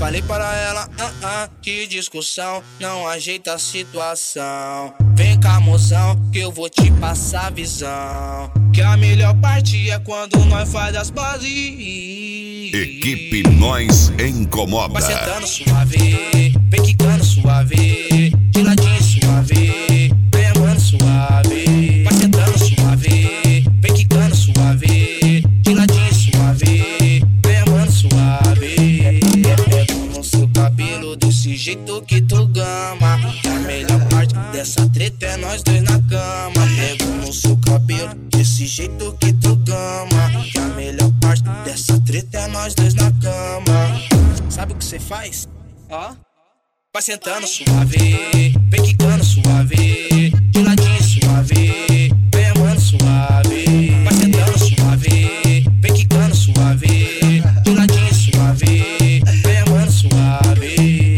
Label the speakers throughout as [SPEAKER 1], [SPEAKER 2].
[SPEAKER 1] Falei para ela, que discussão não ajeita a situação. Vem cá, mozão, que eu vou te passar a visão. Que a melhor parte é quando nós faz as bases.
[SPEAKER 2] Equipe Nós Incomoda.
[SPEAKER 1] Vai sentando suave, vem quicando suave, de ladinho suave, vem amando suave. Vai sentando suave, vem quicando suave, de ladinho suave, vem amando suave. Pego no seu cabelo desse jeito que tu gama. Que a melhor parte dessa treta é nós dois na cama. Pego no seu cabelo desse jeito que tu gama. Que a melhor parte dessa treta é nós dois na cama. Sabe o que cê faz? Ó, vai sentando suave, vem quicando suave, de ladinho suave, vem amando suave. Vai sentando suave, vem quicando suave, de ladinho suave, vem amando suave.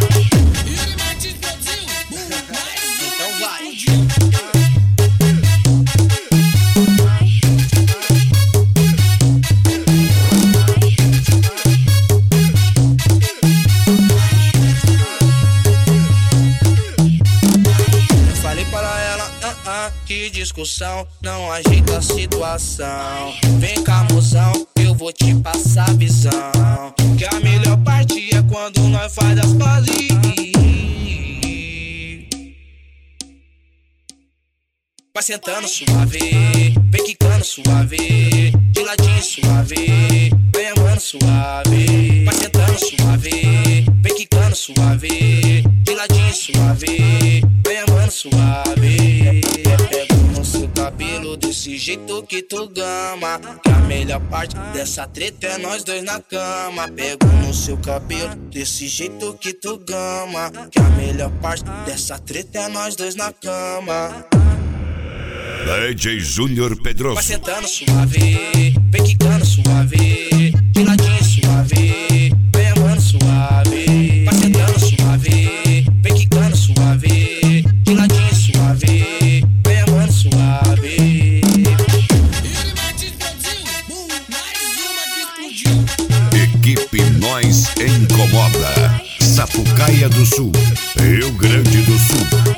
[SPEAKER 1] Então vai. Falei para ela, que discussão não ajeita a situação. Vem cá, mozão, eu vou te passar a visão. Que a melhor parte é quando nós faz as pazes. Vai sentando suave, vem quicando suave, de ladinho suave, vem amando suave. Vai sentando suave, vem quicando suave, de ladinho suave, vem amando suave. Pego no seu cabelo desse jeito que tu gama. Que a melhor parte dessa treta é nós dois na cama. Pego no seu cabelo desse jeito que tu gama. Que a melhor parte dessa treta é nós dois na cama.
[SPEAKER 2] DJ Júnior Pedroso.
[SPEAKER 1] Vai sentando suave, vem quicando suave, de ladinho suave, vem amando suave. Vai sentando suave, vem quicando suave, de ladinho suave, vem amando suave.
[SPEAKER 2] Equipe Nós Incomoda. Sapucaia do Sul, Rio Grande do Sul.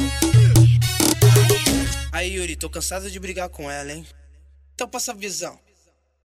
[SPEAKER 1] Aí, Yuri, tô cansado de brigar com ela, hein? Então passa a visão.